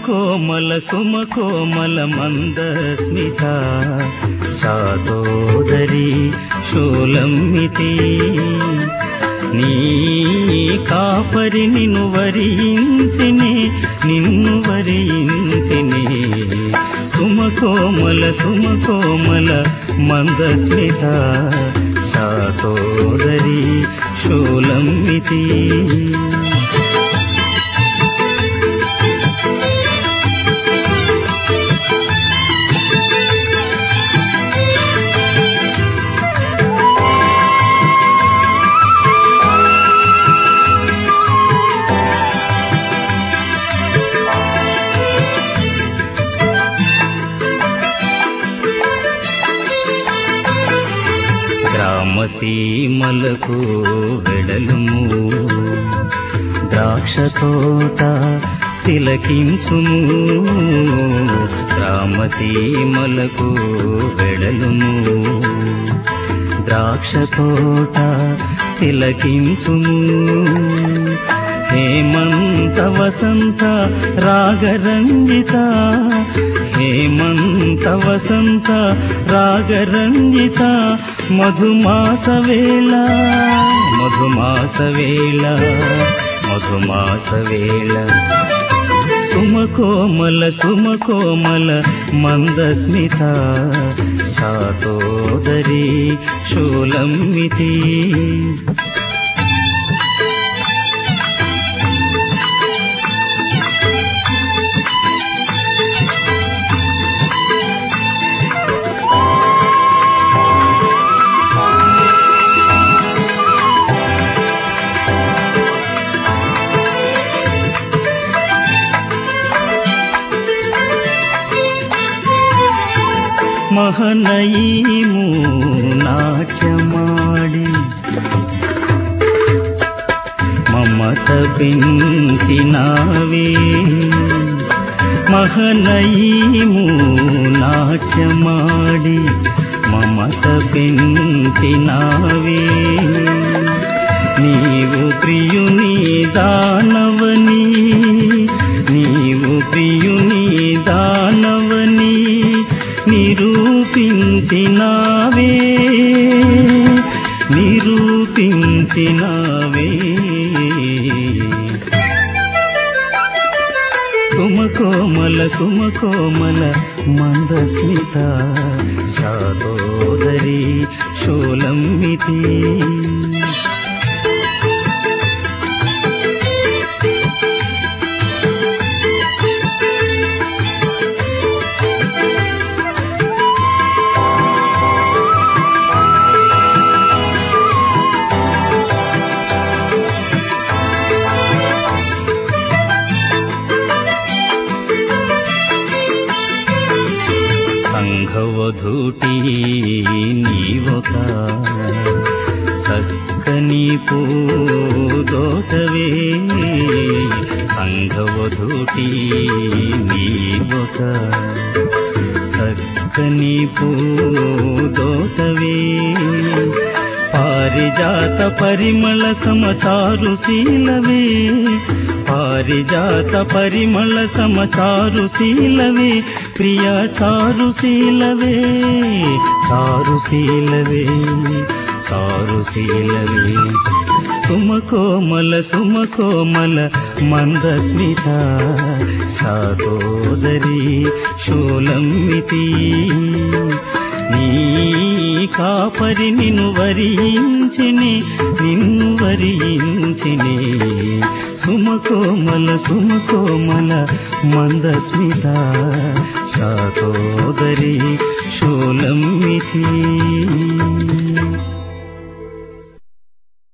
సుమకోమల సుమకోమల మందస్మిత శాతోదరి శూలమితి నీ కాపరి నిన్ను వరించిని సుమకోమల సుమకోమల మందస్మిత శాతోదరి శూలమితి గ్రామసీమలకు వెడలుము ద్రాక్ష తోట తిలకించుము గ్రామసీమలకు వెడలుము ద్రాక్ష తోట తిలకించుము హేమంత వసంత రాగరంజిత హేమంత వసంత రాగరంజిత మధుమాస వేళ మధుమాస వేళ మధుమాస వేళ సుమకోమల సుమకోమల మందస్మిత శాతోదరి శూలమితి మహనయీము నాట్యమాడి మమత పెంచినావే మహనయీము నాట్యమాడి మమత పెంచినావే నీవు ప్రియుని దానవని నీవు ప్రియుని దానవని నిరూపించినావే నిరూపించినావే సుమకోమల సుమకోమల మందస్మిత శాతోదరి శూలమితి సంఘవధూటి నీవొక చక్కని పూదోటవే సంఘవధూటి నీవొక చక్కని పూదోటవే పారిజాత పరిమళ సమచారుశీలవే పారిజాత పరిమళ సమచారుశీలవే ప్రియా చారుశీలవే చారుశీలవే చారుశీలవే సుమకోమల సుమకోమల మందస్మిత శాతోదరి శూలమితి నీ కాపరి నిన్ను వరించిని సుమకోమల సుమకోమల మందస్మిత శాతోదరి శూలమితి